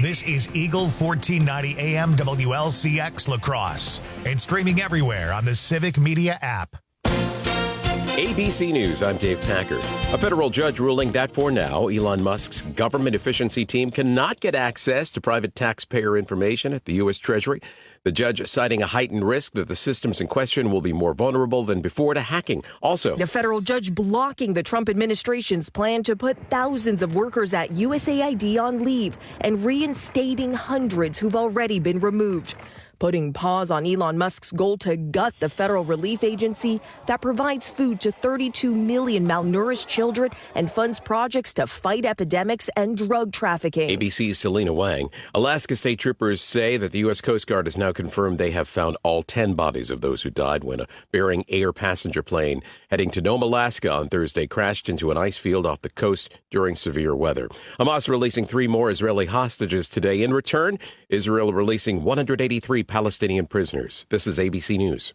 This is Eagle 1490 AM WLCX La Crosse and streaming everywhere on the Civic Media app. ABC News, I'm Dave Packard. A federal judge ruling that for now, Elon Musk's government efficiency team cannot get access to private taxpayer information at the U.S. Treasury. The judge citing a heightened risk that the systems in question will be more vulnerable than before to hacking. Also, the federal judge blocking the Trump administration's plan to put thousands of workers at USAID on leave and reinstating hundreds who've already been removed, putting pause on Elon Musk's goal to gut the federal relief agency that provides food to 32 million malnourished children and funds projects to fight epidemics and drug trafficking. ABC's Selena Wang. Alaska state troopers say that the U.S. Coast Guard has now confirmed they have found all 10 bodies of those who died when a Bering Air passenger plane heading to Nome, Alaska on Thursday crashed into an ice field off the coast during severe weather. Hamas releasing 3 more Israeli hostages today. In return, Israel releasing 183 Palestinian prisoners. This is ABC News.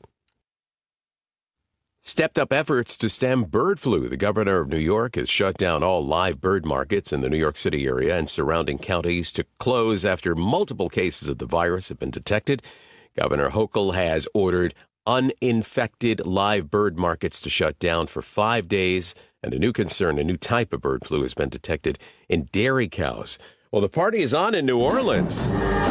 Stepped up efforts to stem bird flu. The governor of New York has shut down all live bird markets in the New York City area and surrounding counties to close after multiple cases of the virus have been detected. Governor Hochul has ordered uninfected live bird markets to shut down for 5 days. And a new concern, a new type of bird flu has been detected in dairy cows. Well, the party is on in New Orleans.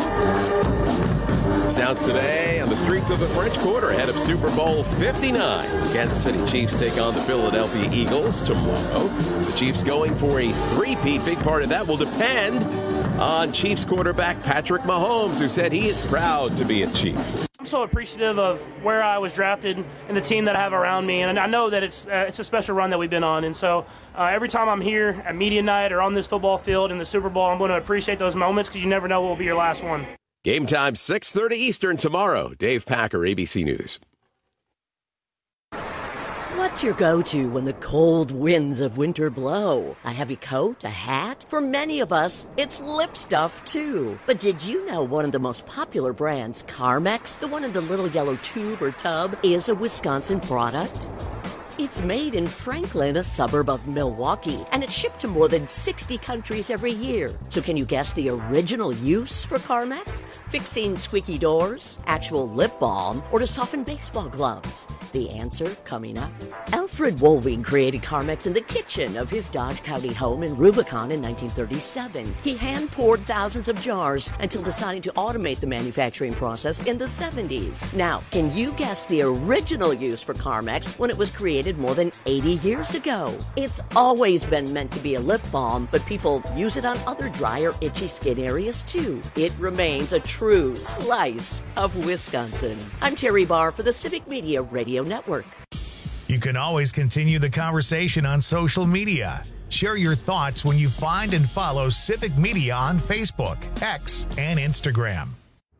Sounds today on the streets of the French Quarter ahead of Super Bowl 59. Kansas City Chiefs take on the Philadelphia Eagles tomorrow. The Chiefs going for a three-peat. Big part of that will depend on Chiefs quarterback Patrick Mahomes, who said he is proud to be a Chief. I'm so appreciative of where I was drafted and the team that I have around me, and I know that it's a special run that we've been on. And so every time I'm here at media night or on this football field in the Super Bowl, I'm going to appreciate those moments because you never know what will be your last one. Game time, 6:30 Eastern tomorrow. Dave Packer, ABC News. What's your go-to when the cold winds of winter blow? A heavy coat, a hat? For many of us, it's lip stuff, too. But did you know one of the most popular brands, Carmex, the one in the little yellow tube or tub, is a Wisconsin product? It's made in Franklin, a suburb of Milwaukee, and it's shipped to more than 60 countries every year. So can you guess the original use for Carmex? Fixing squeaky doors, actual lip balm, or to soften baseball gloves? The answer coming up. Alfred Wohlwing created Carmex in the kitchen of his Dodge County home in Rubicon in 1937. He hand-poured thousands of jars until deciding to automate the manufacturing process in the 70s. Now, can you guess the original use for Carmex when it was created more than 80 years ago? It's always been meant to be a lip balm, but people use it on other dry or itchy skin areas too. It remains a true slice of Wisconsin. I'm Terry Barr for the Civic Media Radio Network. You can always continue the conversation on social media. Share your thoughts when you find and follow Civic Media on Facebook, X, and Instagram.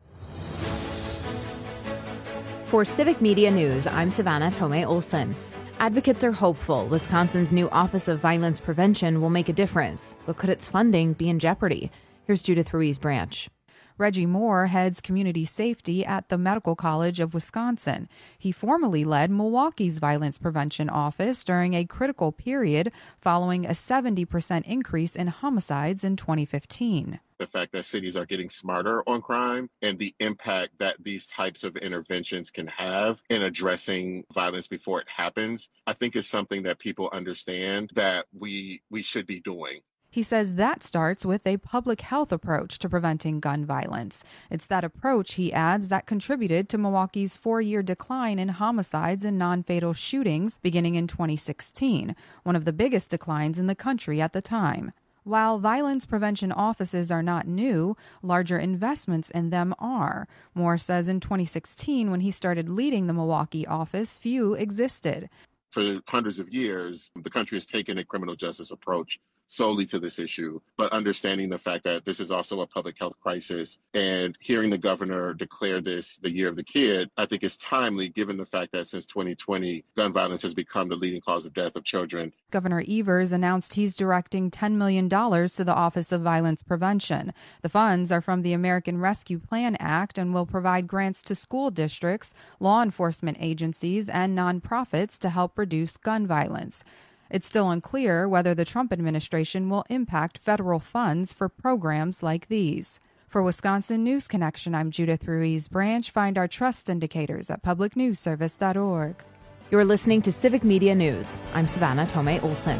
For Civic Media News, I'm Savannah Tomei Olson. Advocates are hopeful Wisconsin's new Office of Violence Prevention will make a difference, but could its funding be in jeopardy? Here's Judith Ruiz-Branch. Reggie Moore heads community safety at the Medical College of Wisconsin. He formerly led Milwaukee's violence prevention office during a critical period following a 70% increase in homicides in 2015. The fact that cities are getting smarter on crime and the impact that these types of interventions can have in addressing violence before it happens, I think is something that people understand that we should be doing. He says that starts with a public health approach to preventing gun violence. It's that approach, he adds, that contributed to Milwaukee's 4-year decline in homicides and non-fatal shootings beginning in 2016, one of the biggest declines in the country at the time. While violence prevention offices are not new, larger investments in them are. Moore says in 2016, when he started leading the Milwaukee office, few existed. For hundreds of years, the country has taken a criminal justice approach solely to this issue, but understanding the fact that this is also a public health crisis and hearing the governor declare this the year of the kid, I think is timely given the fact that since 2020, gun violence has become the leading cause of death of children. Governor Evers announced he's directing $10 million to the Office of Violence Prevention. The funds are from the American Rescue Plan Act and will provide grants to school districts, law enforcement agencies, and nonprofits to help reduce gun violence. It's still unclear whether the Trump administration will impact federal funds for programs like these. For Wisconsin News Connection, I'm Judith Ruiz Branch. Find our trust indicators at publicnewsservice.org. You're listening to Civic Media News. I'm Savannah Tomei Olson.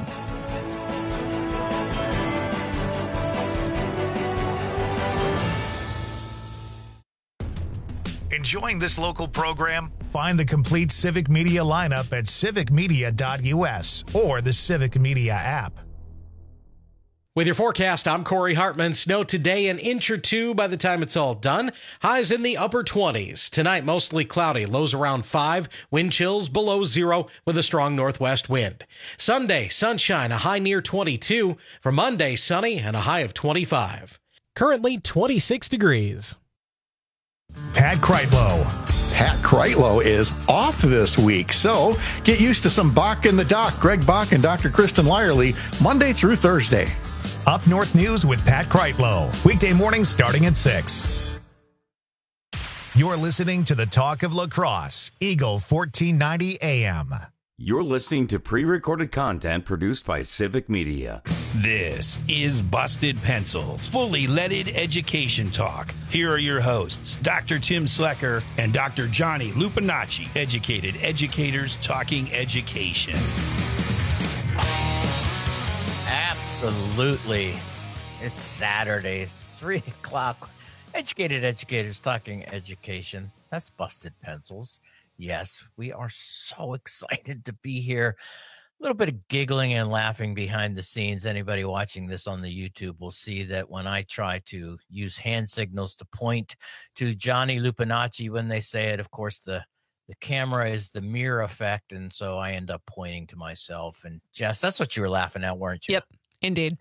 Enjoying this local program? Find the complete Civic Media lineup at civicmedia.us or the Civic Media app. With your forecast, I'm Corey Hartman. Snow today, an inch or two by the time it's all done. Highs in the upper 20s. Tonight, mostly cloudy. Lows around 5. Wind chills below 0 with a strong northwest wind. Sunday, sunshine, a high near 22. For Monday, sunny and a high of 25. Currently 26 degrees. Pat Kreitlow. Pat Kreitlow is off this week, so get used to some Bach in the Dock. Greg Bach and Dr. Kristen Lyerly, Monday through Thursday. Up North News with Pat Kreitlow. Weekday mornings starting at 6. You're listening to the Talk of La Crosse, Eagle 1490 AM. You're listening to pre-recorded content produced by Civic Media. This is Busted Pencils, fully leaded education talk. Here are your hosts, Dr. Tim Slecker and Dr. Johnny Lupinacci, educated educators talking education. Absolutely. It's Saturday, 3 o'clock. Educated educators talking education. That's Busted Pencils. Yes, we are so excited to be here. A little bit of giggling and laughing behind the scenes. Anybody watching this on the YouTube will see that when I try to use hand signals to point to Johnny Lupinacci when they say it, of course, the camera is the mirror effect, and so I end up pointing to myself. And Jess, that's what you were laughing at, weren't you? Yep, indeed.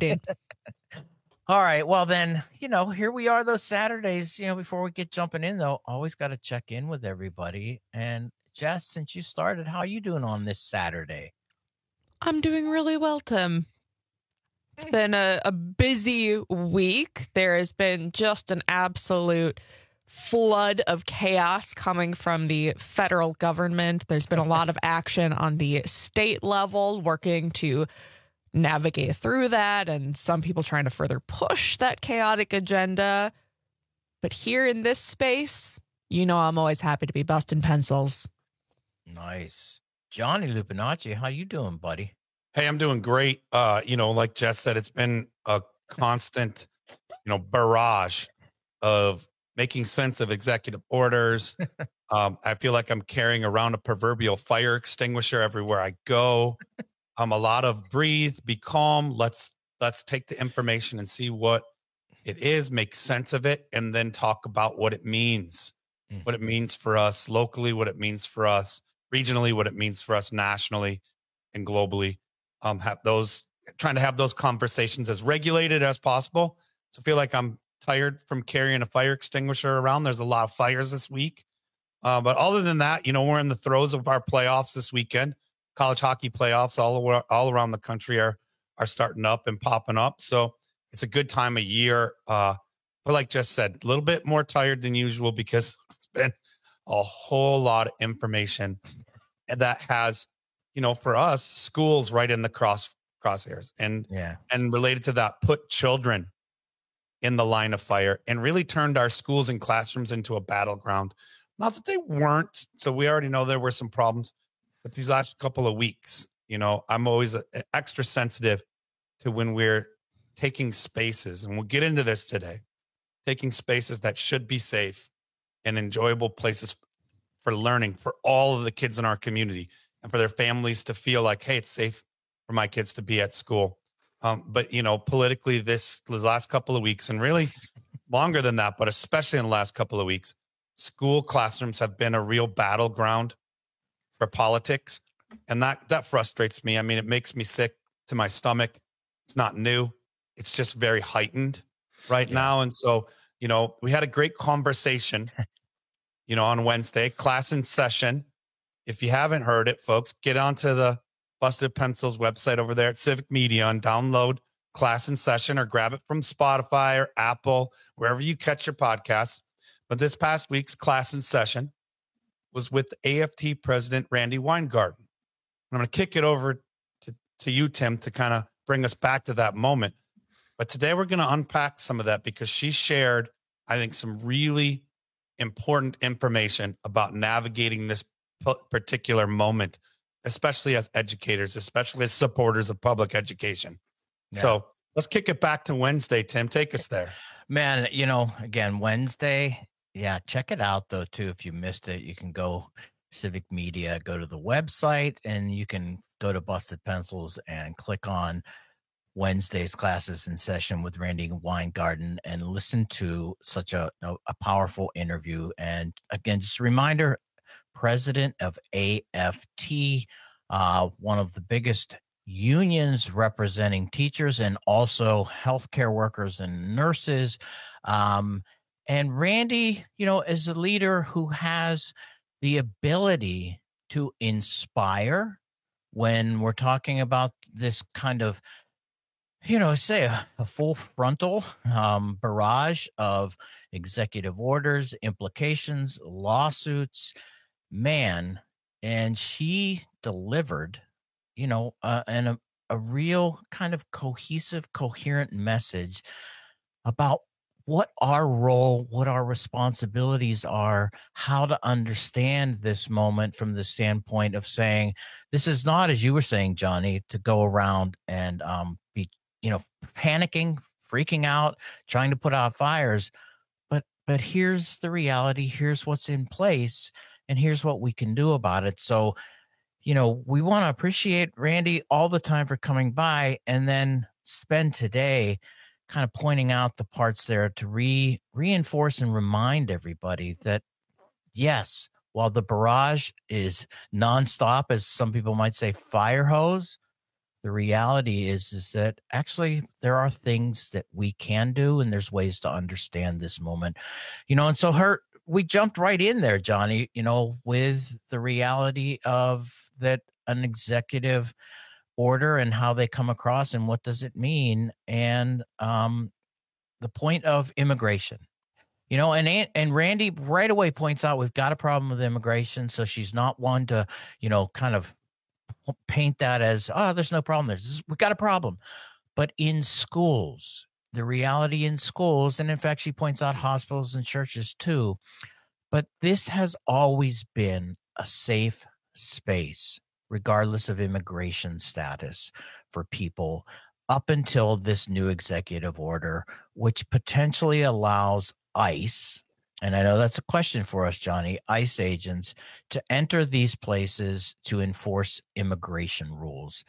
All right, well then, here we are those Saturdays. Before we get jumping in, though, always got to check in with everybody. And Jess, since you started, how are you doing on this Saturday? I'm doing really well, Tim. It's been a busy week. There has been just an absolute flood of chaos coming from the federal government. There's been a lot of action on the state level, working to navigate through that, and some people trying to further push that chaotic agenda. But here in this space, I'm always happy to be busting pencils. Nice. Johnny Lupinacci, how you doing, buddy? Hey, I'm doing great. Like Jess said, it's been a constant, barrage of making sense of executive orders. I feel like I'm carrying around a proverbial fire extinguisher everywhere I go. A lot of breathe, be calm. Let's take the information and see what it is, make sense of it, and then talk about what it means. What it means for us locally, what it means for us regionally, what it means for us nationally and globally. Trying to have those conversations as regulated as possible. So I feel like I'm tired from carrying a fire extinguisher around. There's a lot of fires this week. But other than that, we're in the throes of our playoffs this weekend. College hockey playoffs all around the country are starting up and popping up. So it's a good time of year. But like Jess said, a little bit more tired than usual because it's been a whole lot of information that has, for us, schools right in the crosshairs and related to that, put children in the line of fire and really turned our schools and classrooms into a battleground. Not that they weren't. So we already know there were some problems, but these last couple of weeks, I'm always extra sensitive to when we're taking spaces, and we'll get into this today, taking spaces that should be safe and enjoyable places for learning for all of the kids in our community and for their families to feel like, hey, it's safe for my kids to be at school. But, politically, the last couple of weeks, and really longer than that, but especially in the last couple of weeks, school classrooms have been a real battleground for politics. And that frustrates me. I mean, it makes me sick to my stomach. It's not new. It's just very heightened right now. And so, we had a great conversation, on Wednesday, class in session. If you haven't heard it, folks, get onto the Busted Pencils website over there at Civic Media and download Class in Session or grab it from Spotify or Apple, wherever you catch your podcasts. But this past week's Class in Session was with AFT President Randi Weingarten. I'm going to kick it over to you, Tim, to kind of bring us back to that moment. But today we're going to unpack some of that because she shared, I think, some really important information about navigating this particular moment, especially as educators, especially as supporters of public education. Yeah. So let's kick it back to Wednesday. Tim, take us there. Man, again, Wednesday. Yeah, check it out, though, too. If you missed it, you can go Civic Media, go to the website, and you can go to Busted Pencils and click on Wednesday's Classes in Session with Randi Weingarten and listen to such a powerful interview. And again, just a reminder, president of AFT, one of the biggest unions representing teachers and also healthcare workers and nurses. And Randi, is a leader who has the ability to inspire when we're talking about this kind of, say a full frontal barrage of executive orders, implications, lawsuits, man. And she delivered, and a real kind of cohesive, coherent message about what our role, what our responsibilities are, how to understand this moment from the standpoint of saying, this is not, as you were saying, Johnny, to go around and be, panicking, freaking out, trying to put out fires. But here's the reality. Here's what's in place. And here's what we can do about it. So, we want to appreciate Randi all the time for coming by and then spend today kind of pointing out the parts there to reinforce and remind everybody that, yes, while the barrage is nonstop, as some people might say, fire hose, the reality is that actually there are things that we can do and there's ways to understand this moment, and so we jumped right in there, Johnny, with the reality of that an executive order and how they come across and what does it mean. And the point of immigration, and Randi right away points out we've got a problem with immigration. So she's not one to, kind of paint that as, there's no problem there. We've got a problem. But in schools, the reality in schools, and in fact, she points out hospitals and churches too, but this has always been a safe space, regardless of immigration status, for people up until this new executive order, which potentially allows ICE, and I know that's a question for us, Johnny, ICE agents to enter these places to enforce immigration rules.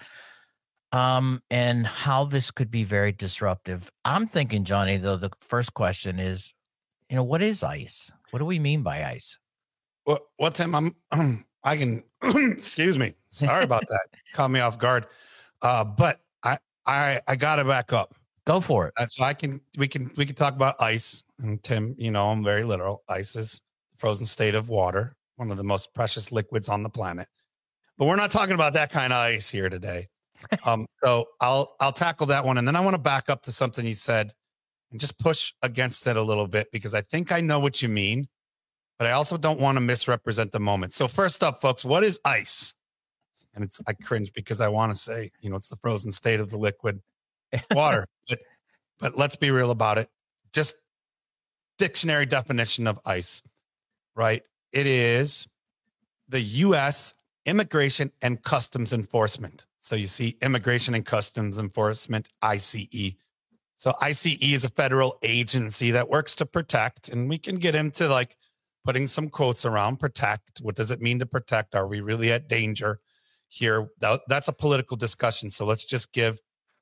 And how this could be very disruptive. I'm thinking, Johnny, though, the first question is, what is ICE? What do we mean by ICE? Well, Tim, I can, excuse me. Sorry about that. Caught me off guard. But I got to back up. Go for it. So we can talk about ice. And Tim, I'm very literal. Ice is the frozen state of water, one of the most precious liquids on the planet. But we're not talking about that kind of ice here today. So I'll tackle that one. And then I want to back up to something you said and just push against it a little bit, because I think I know what you mean, but I also don't want to misrepresent the moment. So first up, folks, what is ice? And I cringe because I want to say, it's the frozen state of the liquid water, but let's be real about it. Just dictionary definition of ICE, right? It is the U.S. Immigration and Customs Enforcement. So you see Immigration and Customs Enforcement, ICE. So ICE is a federal agency that works to protect, and we can get into like putting some quotes around protect. What does it mean to protect? Are we really at danger here? That's a political discussion. So let's just give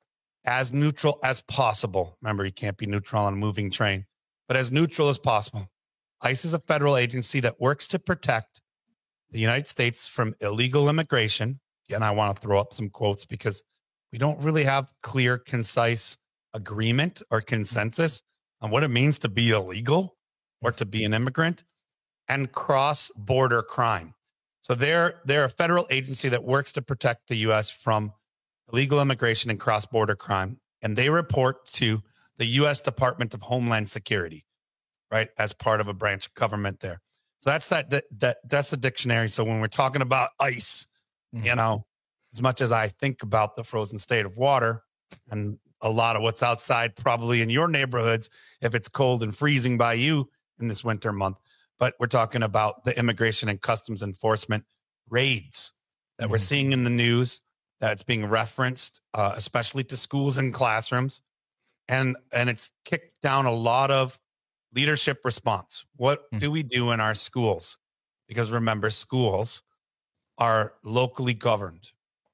as neutral as possible. Remember, you can't be neutral on a moving train, but as neutral as possible. ICE is a federal agency that works to protect the United States from illegal immigration. Again, I want to throw up some quotes because we don't really have clear, concise agreement or consensus on what it means to be illegal or to be an immigrant, and cross-border crime. So they're a federal agency that works to protect the U.S. from illegal immigration and cross-border crime, and they report to the U.S. Department of Homeland Security, right, as part of a branch of government there. So that's that's the dictionary. So when we're talking about ICE, as much as I think about the frozen state of water and a lot of what's outside probably in your neighborhoods if it's cold and freezing by you in this winter month. But we're talking about the Immigration and Customs Enforcement raids that we're seeing in the news, that's being referenced, especially to schools and classrooms. And it's kicked down a lot of leadership response. What do we do in our schools? Because remember, schools are locally governed.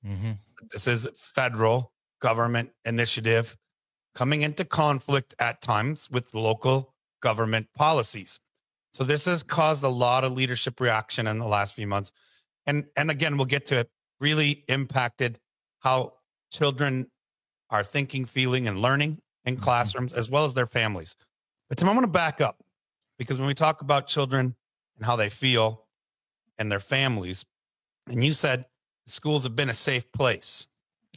This is federal government initiative coming into conflict at times with local government policies. So this has caused a lot of leadership reaction in the last few months. And again, we'll get to it, really impacted how children are thinking, feeling, and learning in classrooms, as well as their families. But Tim, I want to back up, because when we talk about children and how they feel and their families, and you said schools have been a safe place.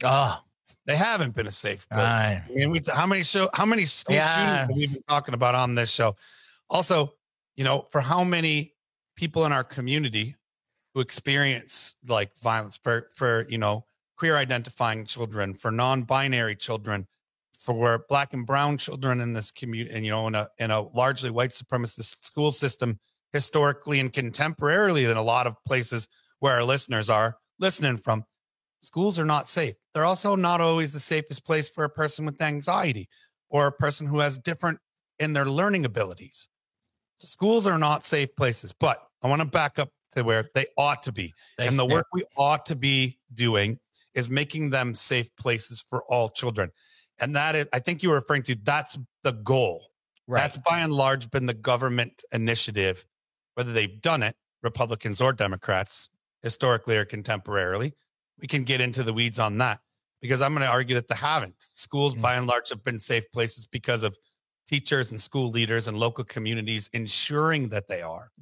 They haven't been a safe place. I mean, how many school shootings have we been talking about on this show? Also, for how many people in our community who experience like violence, for queer identifying children, for non-binary children, for Black and brown children in this community, and in a largely white supremacist school system, historically and contemporarily in a lot of places where our listeners are listening from, schools are not safe. They're also not always the safest place for a person with anxiety or a person who has different in their learning abilities. So schools are not safe places, but I want to back up to where they ought to be. And the work we ought to be doing is making them safe places for all children. And that is, I think you were referring to, that's the goal. Right. That's by and large been the government initiative, whether they've done it, Republicans or Democrats, historically or contemporarily. We can get into the weeds on that, because I'm going to argue that they haven't. Schools, by and large, have been safe places because of teachers and school leaders and local communities ensuring that they are.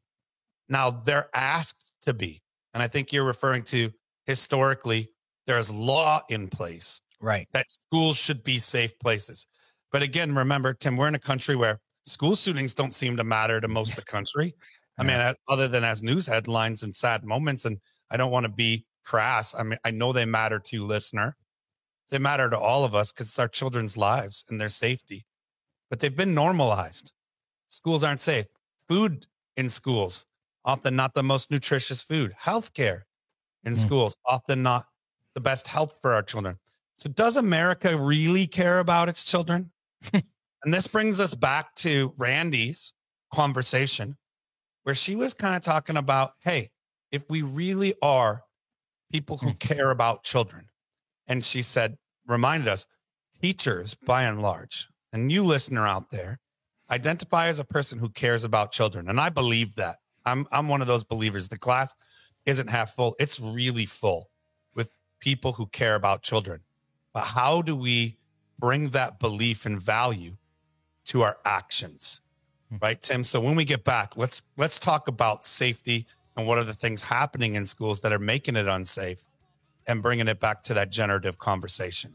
Now, they're asked to be. And I think you're referring to, historically, there's law in place that schools should be safe places. But again, remember, Tim, we're in a country where school shootings don't seem to matter to most of the country. I mean, other than as news headlines and sad moments. And I don't want to be crass. I mean, I know they matter to listener. They matter to all of us because it's our children's lives and their safety. But they've been normalized. Schools aren't safe. Food in schools, often not the most nutritious food. Healthcare in schools, often not the best health for our children. So does America really care about its children? And this brings us back to Randy's conversation, where she was kind of talking about, hey, if we really are people who care about children, and she said, reminded us, teachers, by and large, and you listener out there, identify as a person who cares about children. And I believe that. I'm one of those believers. The class isn't half full. It's really full with people who care about children. But how do we bring that belief and value to our actions? Right, Tim? So when we get back, let's talk about safety and what are the things happening in schools that are making it unsafe, and bringing it back to that generative conversation.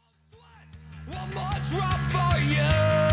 One more drop for you.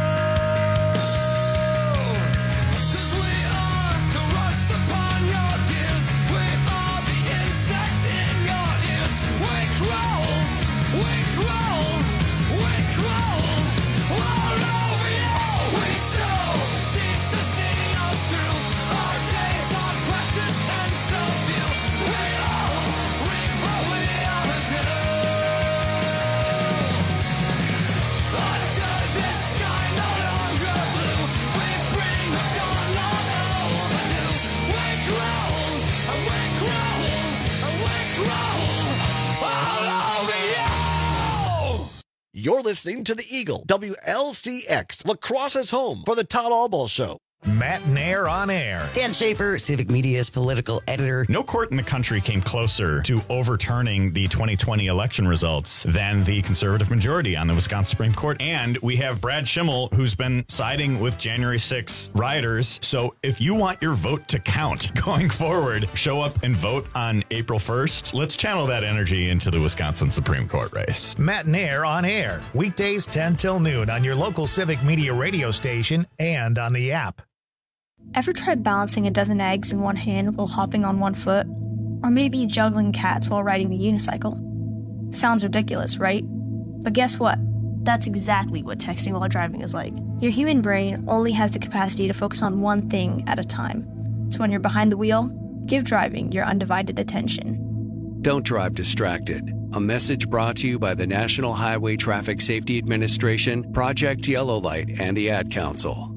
You're listening to the Eagle, WLCX, La Crosse's home for the Todd Albaugh Show. Matt Nair on air. Dan Schaefer, Civic Media's political editor. No court in the country came closer to overturning the 2020 election results than the conservative majority on the Wisconsin Supreme Court. And we have Brad Schimmel, who's been siding with January 6 rioters. So if you want your vote to count going forward, show up and vote on April 1st. Let's channel that energy into the Wisconsin Supreme Court race. Matt Nair on air. Weekdays 10 till noon on your local Civic Media radio station and on the app. Ever tried balancing a dozen eggs in one hand while hopping on one foot? Or maybe juggling cats while riding the unicycle? Sounds ridiculous, right? But guess what? That's exactly what texting while driving is like. Your human brain only has the capacity to focus on one thing at a time. So when you're behind the wheel, give driving your undivided attention. Don't drive distracted. A message brought to you by the National Highway Traffic Safety Administration, Project Yellow Light, and the Ad Council.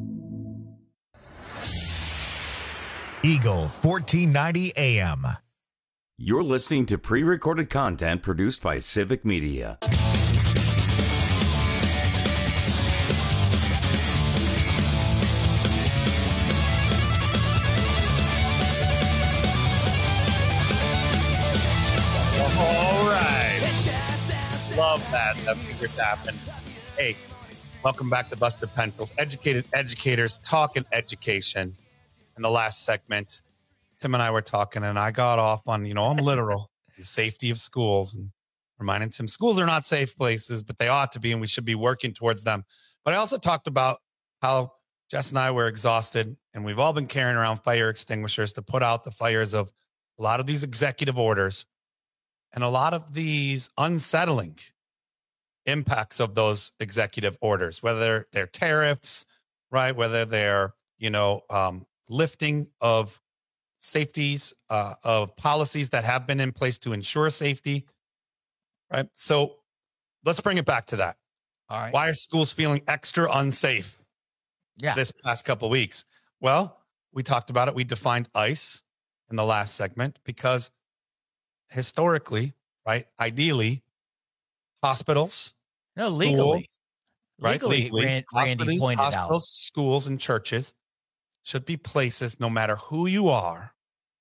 Eagle 1490 AM. You're listening to pre-recorded content produced by Civic Media. Love that finger tapping. Hey, welcome back to Busted Pencils. Educated educators talking education. In the last segment, Tim and I were talking, and I got off on, I'm literal, the safety of schools, and reminding Tim schools are not safe places, but they ought to be, and we should be working towards them. But I also talked about how Jess and I were exhausted, and we've all been carrying around fire extinguishers to put out the fires of a lot of these executive orders and a lot of these unsettling impacts of those executive orders, whether they're tariffs, right? Whether they're, lifting of safeties, of policies that have been in place to ensure safety, right? So let's bring it back to that. All right. Why are schools feeling extra unsafe this past couple of weeks? Well, we talked about it. We defined ICE in the last segment because historically, right, ideally, hospitals, legally, right? Legally, Randy pointed hospitals, out. Schools, and churches should be places, no matter who you are,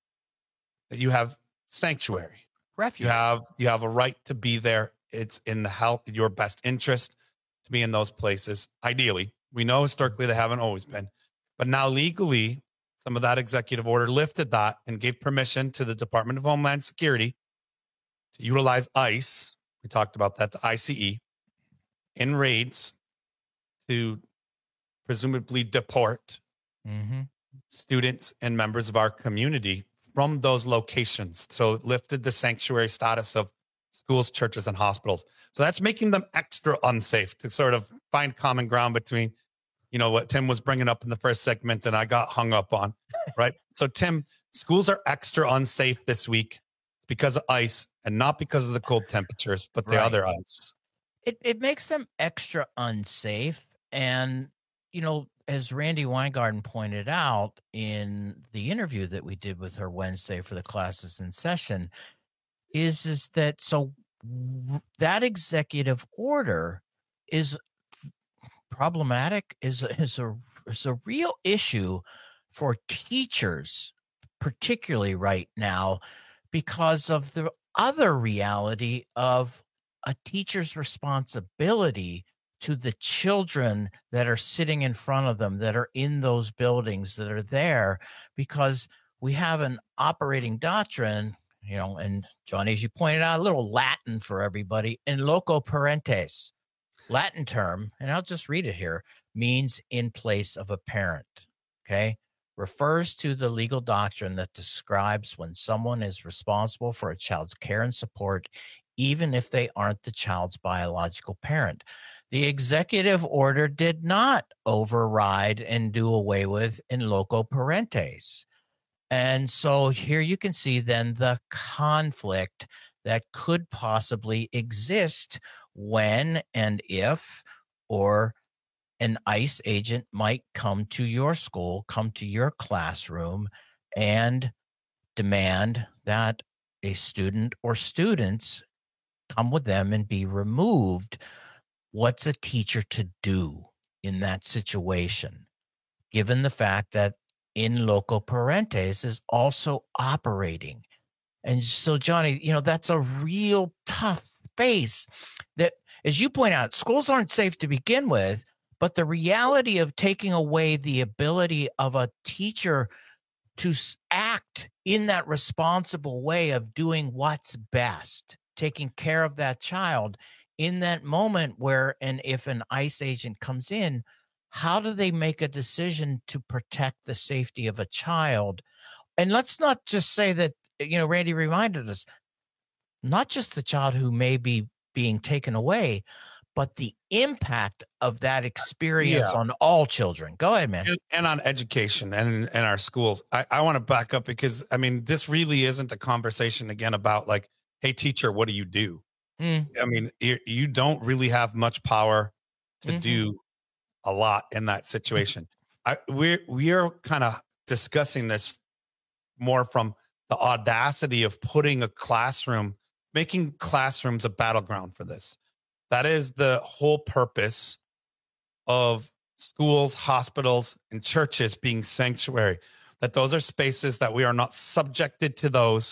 that you have sanctuary, refuge. You have a right to be there. It's in your best interest to be in those places. Ideally, we know historically they haven't always been, but now legally, some of that executive order lifted that and gave permission to the Department of Homeland Security to utilize ICE. We talked about that, the ICE, in raids to presumably deport students and members of our community from those locations. So it lifted the sanctuary status of schools, churches, and hospitals. So that's making them extra unsafe, to sort of find common ground between, what Tim was bringing up in the first segment and I got hung up on, right? So Tim, schools are extra unsafe this week. It's because of ICE and not because of the cold temperatures, but the other ICE. It makes them extra unsafe. And, as Randy Weingarten pointed out in the interview that we did with her Wednesday for the classes in session, is that so that executive order is problematic, is a real issue for teachers, particularly right now, because of the other reality of a teacher's responsibility to the children that are sitting in front of them, that are in those buildings, that are there, because we have an operating doctrine, and Johnny, as you pointed out, a little Latin for everybody, in loco parentes. Latin term, and I'll just read it here, means in place of a parent, okay? Refers to the legal doctrine that describes when someone is responsible for a child's care and support, even if they aren't the child's biological parent. The executive order did not override and do away with in loco parentes. And so here you can see then the conflict that could possibly exist when and if, or an ICE agent might come to your school, come to your classroom, and demand that a student or students come with them and be removed. What's a teacher to do in that situation, given the fact that in loco parentes is also operating? And so, Johnny, that's a real tough space that, as you point out, schools aren't safe to begin with, but the reality of taking away the ability of a teacher to act in that responsible way of doing what's best, taking care of that child in that moment where, and if an ICE agent comes in, how do they make a decision to protect the safety of a child? And let's not just say that, Randy reminded us, not just the child who may be being taken away, but the impact of that experience on all children. Go ahead, man. And on education and our schools. I want to back up because, I mean, this really isn't a conversation, again, about like, hey, teacher, what do you do? I mean, you don't really have much power to do a lot in that situation. We're kind of discussing this more from the audacity of putting a classroom, making classrooms a battleground for this. That is the whole purpose of schools, hospitals, and churches being sanctuary, that those are spaces that we are not subjected to those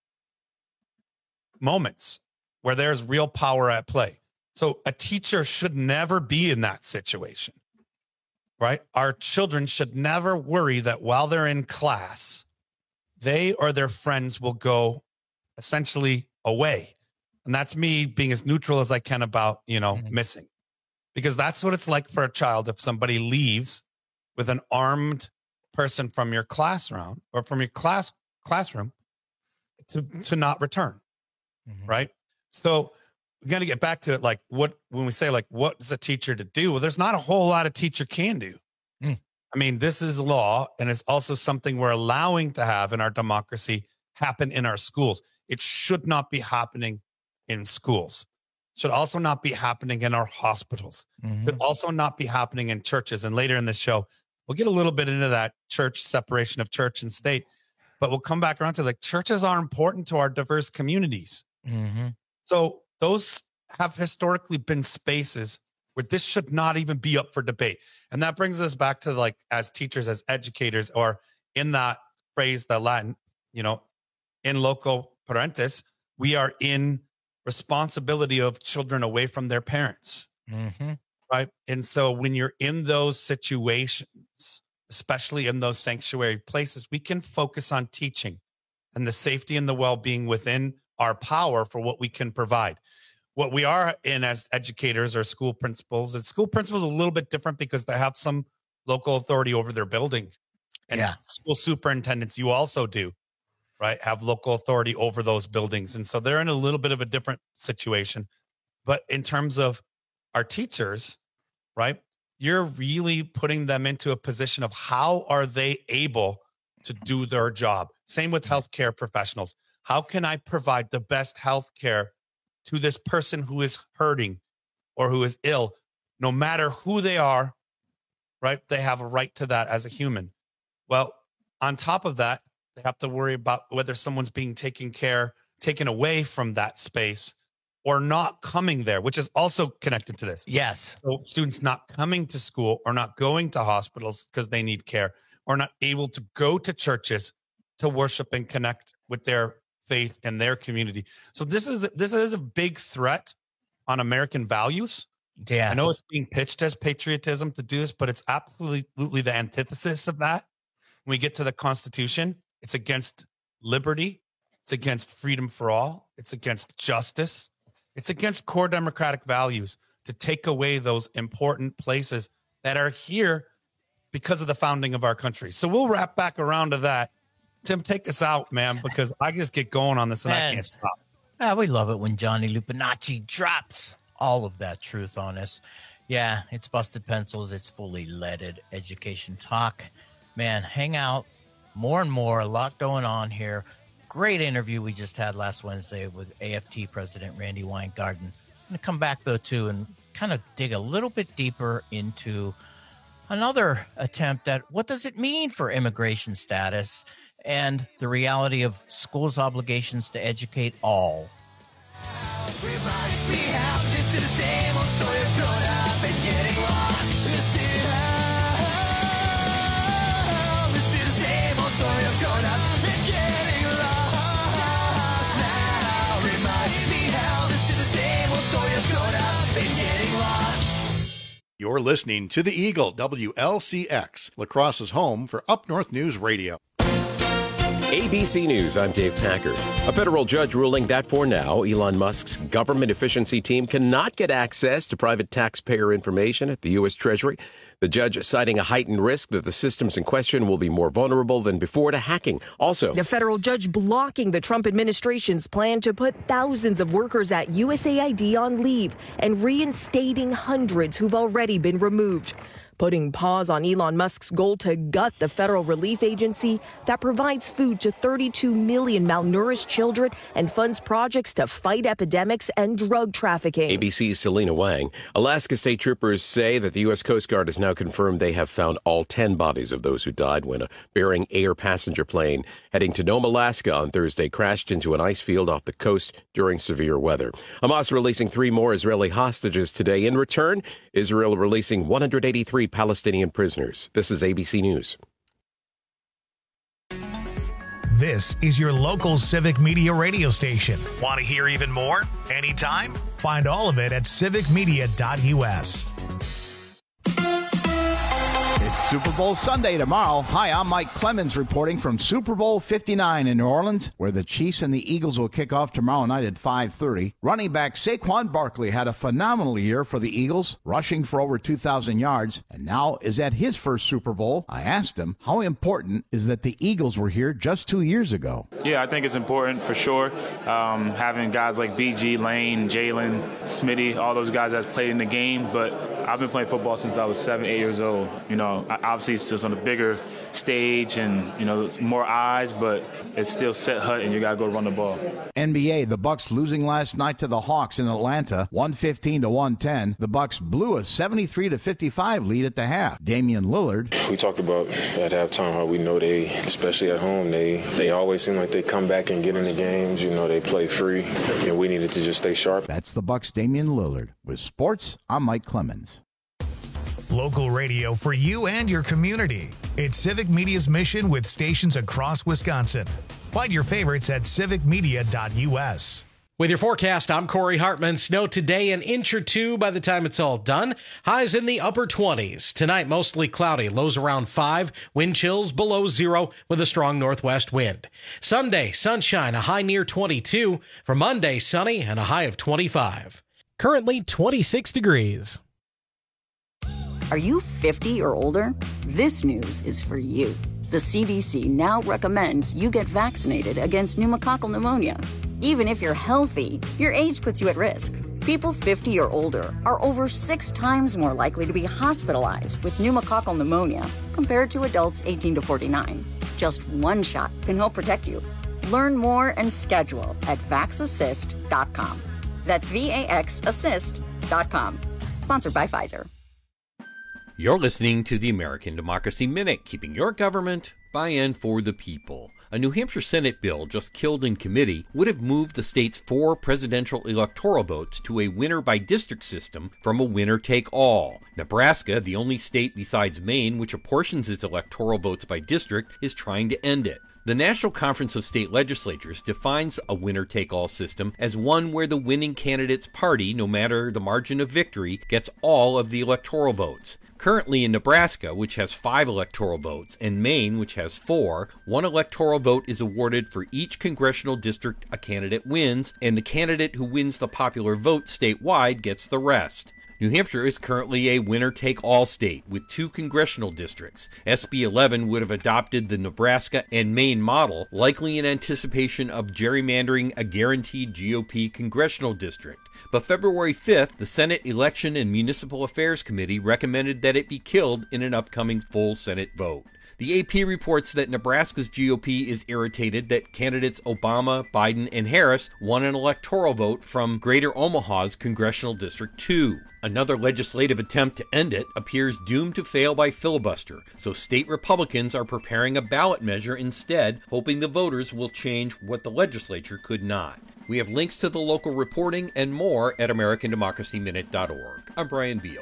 moments where there's real power at play. So a teacher should never be in that situation, right? Our children should never worry that while they're in class, they or their friends will go essentially away. And that's me being as neutral as I can about, missing. Because that's what it's like for a child if somebody leaves with an armed person from your classroom or from your classroom to not return, right? So we got to get back to it. Like when we say like, what's a teacher to do? Well, there's not a whole lot a teacher can do. I mean, this is law, and it's also something we're allowing to have in our democracy happen in our schools. It should not be happening in schools. Should also not be happening in our hospitals. Should also not be happening in churches. And later in this show, we'll get a little bit into that church separation of church and state, but we'll come back around to like churches are important to our diverse communities. So those have historically been spaces where this should not even be up for debate. And that brings us back to like, as teachers, as educators, or in that phrase, the Latin, in loco parentis, we are in responsibility of children away from their parents. Right. And so when you're in those situations, especially in those sanctuary places, we can focus on teaching and the safety and the well-being within our power for what we can provide. What we are in as educators or school principals, and school principals are a little bit different because they have some local authority over their building. And school superintendents, you also do, right? Have local authority over those buildings. And so they're in a little bit of a different situation. But in terms of our teachers, right, you're really putting them into a position of how are they able to do their job? Same with healthcare professionals. How can I provide the best healthcare to this person who is hurting or who is ill, no matter who they are, right? They have a right to that as a human. Well, on top of that, they have to worry about whether someone's being taken away from that space or not coming there, which is also connected to this. Yes. So students not coming to school or not going to hospitals because they need care, or not able to go to churches to worship and connect with their faith and their community. So this is a big threat on American values. Yeah, I know it's being pitched as patriotism to do this, but it's absolutely the antithesis of that. When we get to the Constitution, it's against liberty. It's against freedom for all. It's against justice. It's against core democratic values to take away those important places that are here because of the founding of our country. So we'll wrap back around to that. Tim, take us out, man, because I just get going on this and I can't stop. We love it when Johnny Lupinacci drops all of that truth on us. Yeah, it's Busted Pencils. It's fully leaded education talk. Man, hang out more and more. A lot going on here. Great interview we just had last Wednesday with AFT President Randy Weingarten. I'm going to come back, though, too, and kind of dig a little bit deeper into another attempt at what does it mean for immigration status and the reality of schools' obligations to educate all. You're listening to the Eagle, WLCX, La Crosse's home for Up North News Radio. ABC News, I'm Dave Packard. A federal judge ruling that for now, Elon Musk's government efficiency team cannot get access to private taxpayer information at the U.S. Treasury. The judge citing a heightened risk that the systems in question will be more vulnerable than before to hacking. Also, the federal judge blocking the Trump administration's plan to put thousands of workers at USAID on leave and reinstating hundreds who've already been removed, putting pause on Elon Musk's goal to gut the federal relief agency that provides food to 32 million malnourished children and funds projects to fight epidemics and drug trafficking. ABC's Selena Wang. Alaska state troopers say that the U.S. Coast Guard has now confirmed they have found all 10 bodies of those who died when a Bering Air passenger plane heading to Nome, Alaska on Thursday crashed into an ice field off the coast during severe weather. Hamas releasing 3 more Israeli hostages today. In return, Israel releasing 183 Palestinian prisoners. This is ABC News. This is your local Civic Media radio station. Want to hear even more? Anytime? Find all of it at civicmedia.us. It's Super Bowl Sunday tomorrow. Hi, I'm Mike Clemens reporting from Super Bowl 59 in New Orleans, where the Chiefs and the Eagles will kick off tomorrow night at 5:30. Running back Saquon Barkley had a phenomenal year for the Eagles, rushing for over 2,000 yards, and now is at his first Super Bowl. I asked him how important is that the Eagles were here just 2 years ago. Yeah, I think it's important for sure. Having guys like BG, Lane, Jalen, Smitty, all those guys that's played in the game, but I've been playing football since I was 7, 8 years old. Obviously it's just on a bigger stage and, it's more eyes, but it's still set hut and you got to go run the ball. NBA, the Bucks losing last night to the Hawks in Atlanta, 115-110. The Bucks blew a 73-55 lead at the half. Damian Lillard. We talked about at halftime how we know they, especially at home, they always seem like they come back and get in the games. They play free, and we needed to just stay sharp. That's the Bucks' Damian Lillard. With sports, I'm Mike Clemens. Local radio for you and your community. It's Civic Media's mission with stations across Wisconsin. Find your favorites at civicmedia.us. With your forecast, I'm Corey Hartman. Snow today, an inch or 2 by the time it's all done. Highs in the upper 20s. Tonight, mostly cloudy. Lows around 5. Wind chills below 0 with a strong northwest wind. Sunday, sunshine, a high near 22. For Monday, sunny and a high of 25. Currently 26 degrees. Are you 50 or older? This news is for you. The CDC now recommends you get vaccinated against pneumococcal pneumonia. Even if you're healthy, your age puts you at risk. People 50 or older are over 6 times more likely to be hospitalized with pneumococcal pneumonia compared to adults 18 to 49. Just one shot can help protect you. Learn more and schedule at vaxassist.com. That's VAXassist.com. Sponsored by Pfizer. You're listening to the American Democracy Minute, keeping your government by and for the people. A New Hampshire Senate bill just killed in committee would have moved the state's 4 presidential electoral votes to a winner-by-district system from a winner-take-all. Nebraska, the only state besides Maine which apportions its electoral votes by district, is trying to end it. The National Conference of State Legislatures defines a winner-take-all system as one where the winning candidate's party, no matter the margin of victory, gets all of the electoral votes. Currently in Nebraska, which has 5 electoral votes, and Maine, which has 4, 1 electoral vote is awarded for each congressional district a candidate wins, and the candidate who wins the popular vote statewide gets the rest. New Hampshire is currently a winner-take-all state with 2 congressional districts. SB 11 would have adopted the Nebraska and Maine model, likely in anticipation of gerrymandering a guaranteed GOP congressional district. But February 5th, the Senate Election and Municipal Affairs Committee recommended that it be killed in an upcoming full Senate vote. The AP reports that Nebraska's GOP is irritated that candidates Obama, Biden, and Harris won an electoral vote from Greater Omaha's Congressional District 2. Another legislative attempt to end it appears doomed to fail by filibuster, so state Republicans are preparing a ballot measure instead, hoping the voters will change what the legislature could not. We have links to the local reporting and more at AmericanDemocracyMinute.org. I'm Brian Beal.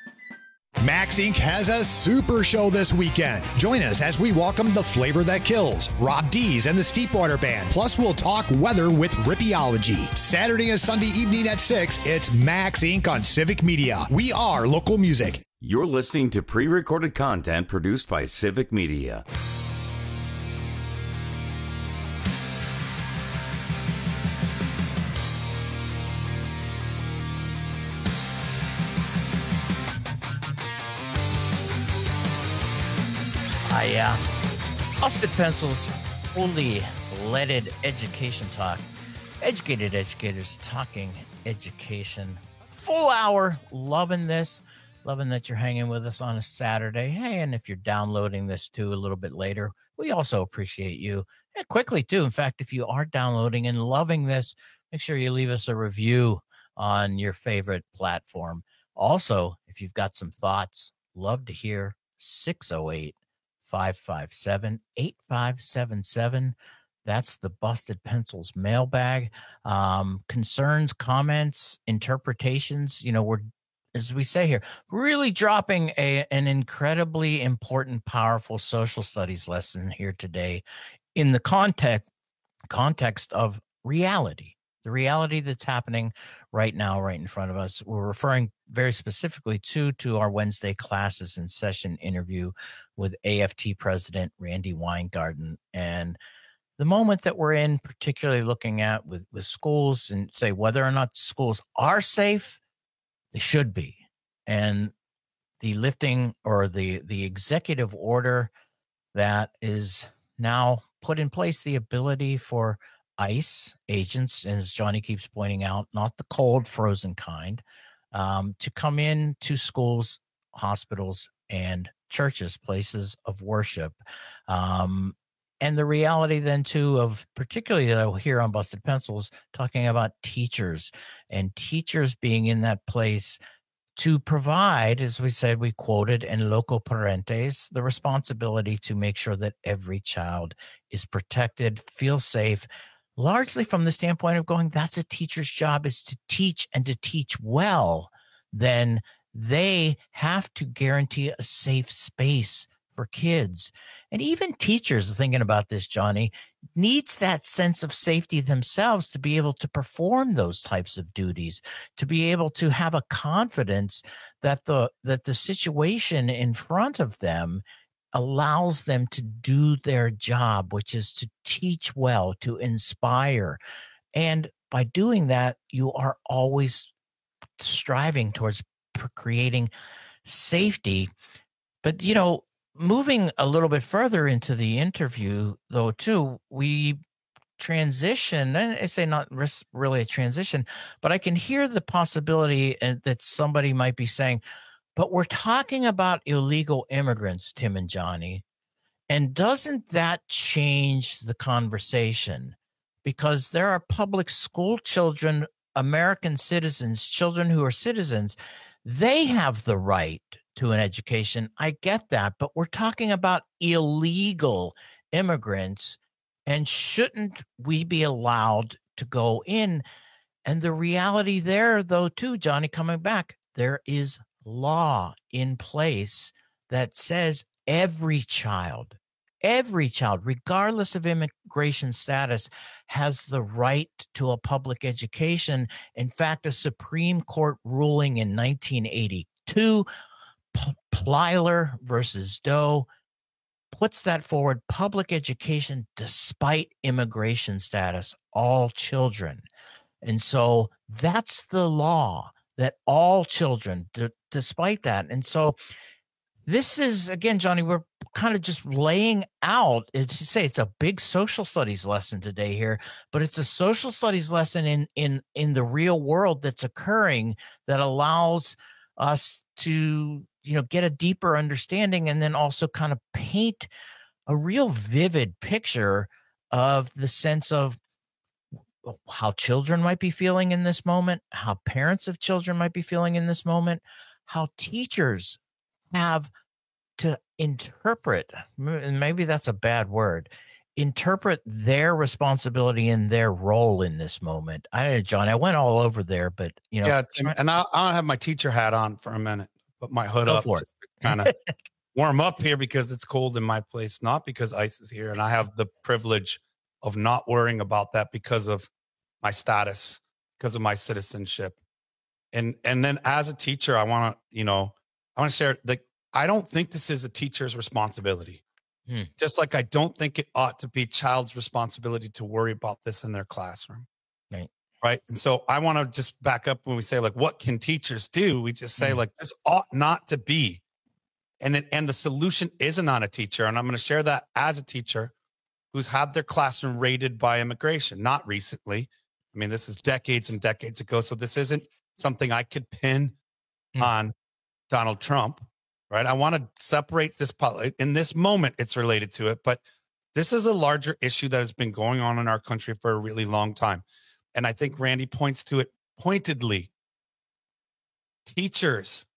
Max Inc. has a super show this weekend. Join us as we welcome the flavor that kills, Rob Dees and the Steepwater Band. Plus, we'll talk weather with Rippeology. Saturday and Sunday evening at 6, it's Max Inc. on Civic Media. We are local music. You're listening to pre-recorded content produced by Civic Media. Yeah. Busted Pencils, fully leaded education talk. Educated educators talking education. Full hour. Loving this. Loving that you're hanging with us on a Saturday. Hey, and if you're downloading this too a little bit later, we also appreciate you. And quickly too. In fact, if you are downloading and loving this, make sure you leave us a review on your favorite platform. Also, if you've got some thoughts, love to hear. 608-557-8577. That's the Busted Pencils mailbag. Concerns, comments, interpretations. We're, as we say here, really dropping an incredibly important, powerful social studies lesson here today in the context of reality. The reality that's happening right now, right in front of us. We're referring very specifically to our Wednesday classes in session interview with AFT President Randi Weingarten. And the moment that we're in, particularly looking at with schools and say whether or not schools are safe, they should be. And the lifting or the executive order that is now put in place the ability for ICE agents, as Johnny keeps pointing out, not the cold, frozen kind, to come in to schools, hospitals, and churches, places of worship. And the reality then, too, of particularly here on Busted Pencils, talking about teachers and teachers being in that place to provide, as we said, we quoted, in loco parentes, the responsibility to make sure that every child is protected, feels safe, largely from the standpoint of going, that's a teacher's job, is to teach and to teach well. Then they have to guarantee a safe space for kids. And even teachers thinking about this, Johnny, needs that sense of safety themselves to be able to perform those types of duties, to be able to have a confidence that the situation in front of them allows them to do their job, which is to teach well, to inspire. And by doing that, you are always striving towards creating safety. But, moving a little bit further into the interview, though, too, we transition, and I say not really a transition, but I can hear the possibility that somebody might be saying, but we're talking about illegal immigrants, Tim and Johnny. And doesn't that change the conversation? Because there are public school children, American citizens, children who are citizens. They have the right to an education. I get that. But we're talking about illegal immigrants. And shouldn't we be allowed to go in? And the reality there, though, too, Johnny, coming back, there is law in place that says every child, regardless of immigration status, has the right to a public education. In fact, a Supreme Court ruling in 1982, Plyler versus Doe, puts that forward: public education despite immigration status, all children. And so that's the law, that all children, despite that. And so this is, again, Johnny, we're kind of just laying out, you say it's a big social studies lesson today here, but it's a social studies lesson in the real world that's occurring that allows us to, get a deeper understanding and then also kind of paint a real vivid picture of the sense of how children might be feeling in this moment, how parents of children might be feeling in this moment, how teachers have to interpret, and maybe that's a bad word, interpret their responsibility and their role in this moment. I don't know, John, I went all over there, but, Yeah, Tim, and I'll have my teacher hat on for a minute, put my hood up just to kind of warm up here because it's cold in my place, not because ICE is here. And I have the privilege of not worrying about that because of my status, because of my citizenship. And then as a teacher, I want to share, I don't think this is a teacher's responsibility. Just like I don't think it ought to be a child's responsibility to worry about this in their classroom. Right. And so I want to just back up when we say, what can teachers do? We just say, this ought not to be And the solution isn't on a teacher. And I'm going to share that as a teacher who's had their classroom raided by immigration, not recently. I mean, this is decades and decades ago. So this isn't something I could pin on Donald Trump, right? I want to separate this. In this moment, it's related to it, but this is a larger issue that has been going on in our country for a really long time. And I think Randy points to it pointedly. Teachers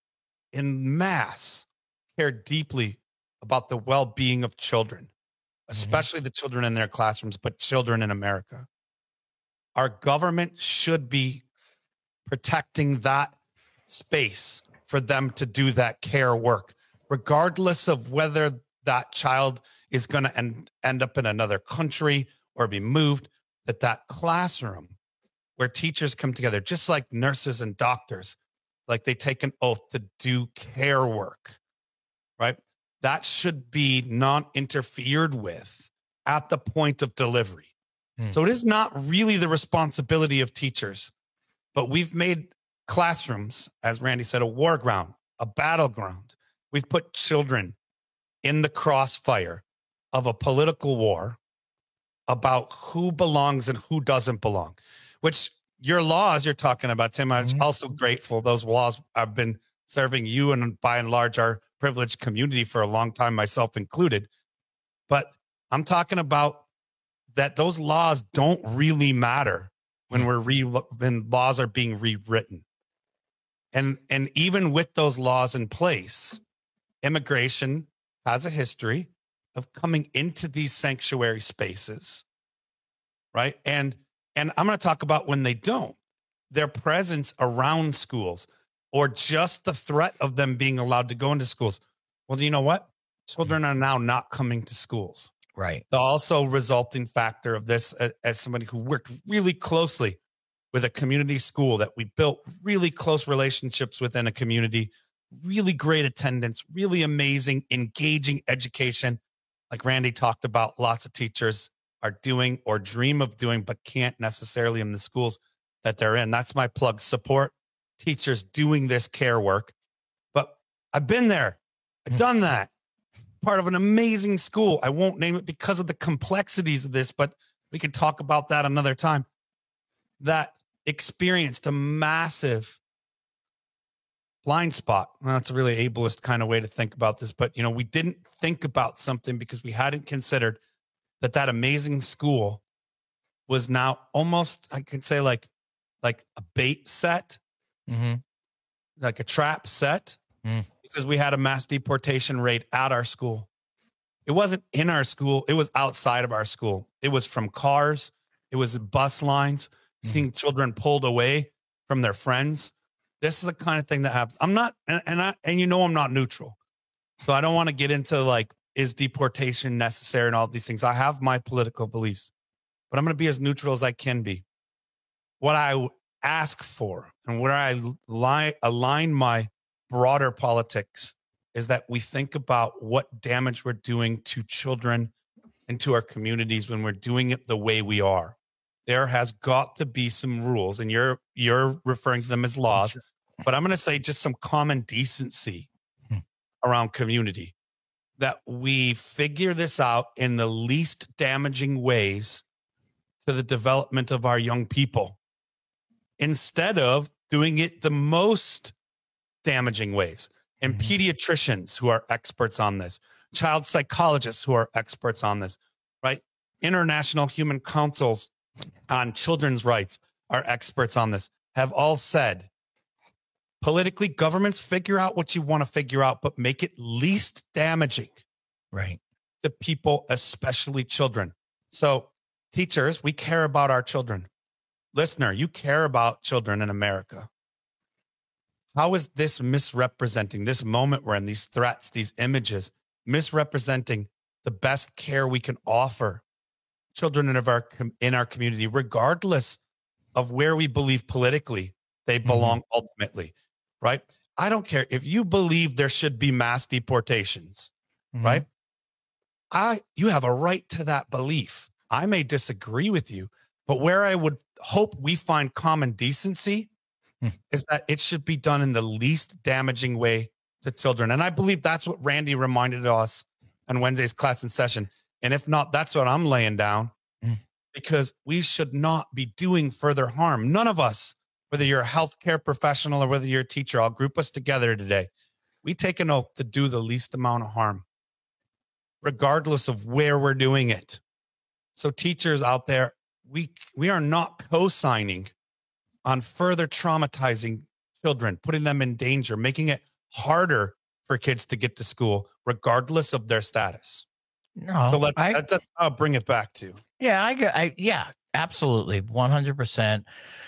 in mass care deeply about the well-being of children, especially the children in their classrooms, but children in America. Our government should be protecting that space for them to do that care work, regardless of whether that child is going to end up in another country or be moved, that classroom where teachers come together, just like nurses and doctors, like they take an oath to do care work, right? That should be non-interfered with at the point of delivery. So it is not really the responsibility of teachers, but we've made classrooms, as Randy said, a war ground, a battleground. We've put children in the crossfire of a political war about who belongs and who doesn't belong, which your laws you're talking about, Tim, I'm also grateful. Those laws have been serving you and by and large our privileged community for a long time, myself included. But I'm talking about that those laws don't really matter when when laws are being rewritten. And even with those laws in place, immigration has a history of coming into these sanctuary spaces, right? And I'm going to talk about when they don't, their presence around schools or just the threat of them being allowed to go into schools. Well, do you know what? Children are now not coming to schools. Right. The also resulting factor of this, as somebody who worked really closely with a community school that we built really close relationships within a community, really great attendance, really amazing, engaging education. Like Randy talked about, lots of teachers are doing or dream of doing, but can't necessarily in the schools that they're in. That's my plug. Support teachers doing this care work. But I've been there. I've done that. Part of an amazing school. I won't name it because of the complexities of this, but we can talk about that another time. That experienced a massive blind spot. Well, that's a really ableist kind of way to think about this, but we didn't think about something because we hadn't considered that amazing school was now almost, I could say like a bait set, like a trap set. Because we had a mass deportation rate at our school. It wasn't in our school. It was outside of our school. It was from cars. It was bus lines, seeing children pulled away from their friends. This is the kind of thing that happens. I'm not, and I'm not neutral. So I don't want to get into like, is deportation necessary and all these things. I have my political beliefs, but I'm going to be as neutral as I can be. What I ask for and where I align my broader politics is that we think about what damage we're doing to children and to our communities when we're doing it the way we are. There has got to be some rules, and you're referring to them as laws, but I'm going to say just some common decency around community, that we figure this out in the least damaging ways to the development of our young people, instead of doing it the most damaging ways. And pediatricians who are experts on this, child psychologists who are experts on this, right? International human councils on children's rights are experts on this, have all said, politically, governments figure out what you want to figure out, but make it least damaging, right, to people, especially children. So teachers, we care about our children. Listener, you care about children in America. How is this misrepresenting this moment we're in, these threats, these images, misrepresenting the best care we can offer children in our community, regardless of where we believe politically they belong ultimately, right? I don't care if you believe there should be mass deportations, right? You have a right to that belief. I may disagree with you, but where I would hope we find common decency is that it should be done in the least damaging way to children. And I believe that's what Randy reminded us on Wednesday's class in session. And if not, that's what I'm laying down, because we should not be doing further harm. None of us, whether you're a healthcare professional or whether you're a teacher, I'll group us together today. We take an oath to do the least amount of harm, regardless of where we're doing it. So teachers out there, we are not co-signing on further traumatizing children, putting them in danger, making it harder for kids to get to school, regardless of their status. No, so that's I'll bring it back to. Yeah, yeah, absolutely, 100%.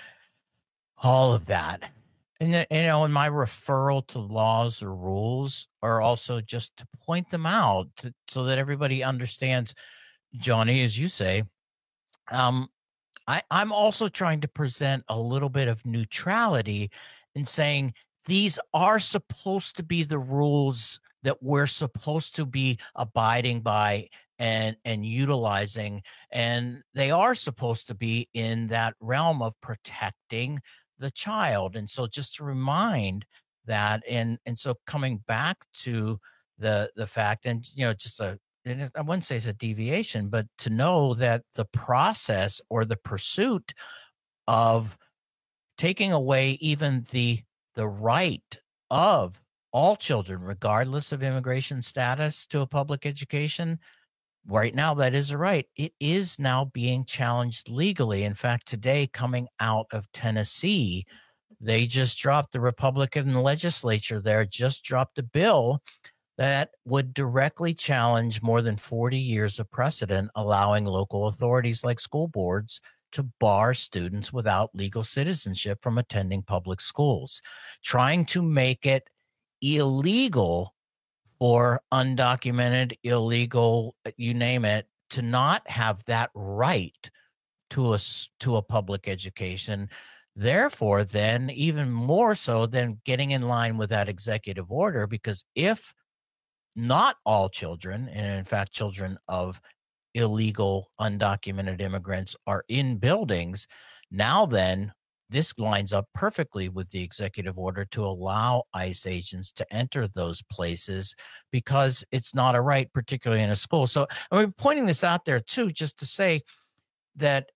All of that, and and my referral to laws or rules are also just to point them out so that everybody understands. Johnny, as you say, I'm also trying to present a little bit of neutrality in saying these are supposed to be the rules that we're supposed to be abiding by and utilizing, and they are supposed to be in that realm of protecting the child. And so just to remind that, and so coming back to the fact, and just and I wouldn't say it's a deviation, but to know that the process or the pursuit of taking away even the right of all children, regardless of immigration status, to a public education, right now, that is a right. It is now being challenged legally. In fact, today, coming out of Tennessee, they just dropped, the Republican legislature there just dropped a bill that would directly challenge more than 40 years of precedent, allowing local authorities like school boards to bar students without legal citizenship from attending public schools, trying to make it illegal for undocumented, illegal, you name it, to not have that right to a public education. Therefore, then even more so than getting in line with that executive order, because if not all children, and in fact, children of illegal, undocumented immigrants are in buildings, now then this lines up perfectly with the executive order to allow ICE agents to enter those places because it's not a right, particularly in a school. So I'm pointing this out there too, just to say that,